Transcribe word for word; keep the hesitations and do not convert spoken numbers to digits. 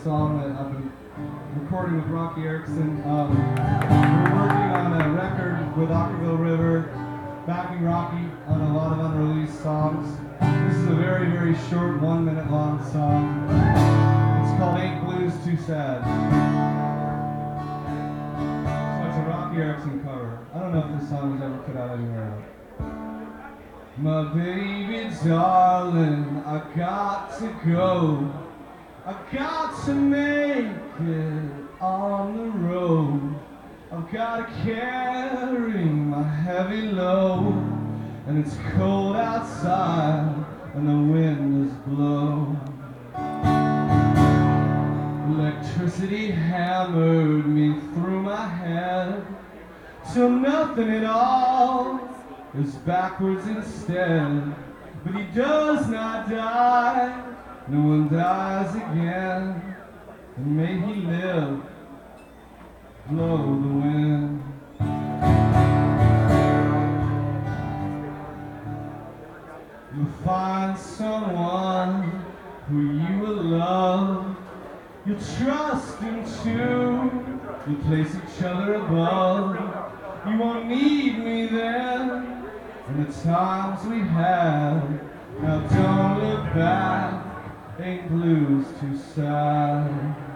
song that I've been recording with Rocky Erickson. Um, we're working on a record with Ockerville River, backing Rocky on a lot of unreleased songs. This is a very, very short, one minute long song. It's called Ain't Blues Too Sad. So it's a Rocky Erickson cover. I don't know if this song was ever put out anywhere else. My baby darling, I got to go. I got to make it on the road. I've got to carry my heavy load, and it's cold outside and the wind is blowing. Electricity hammered me through my head till nothing at all is backwards instead. But he does not die, no one dies again, and may he live, blow the wind. You'll find someone who you will love, you'll trust him too, you'll place each other above. You won't need me then, and the times we had. Now don't look back, ain't blues too sad.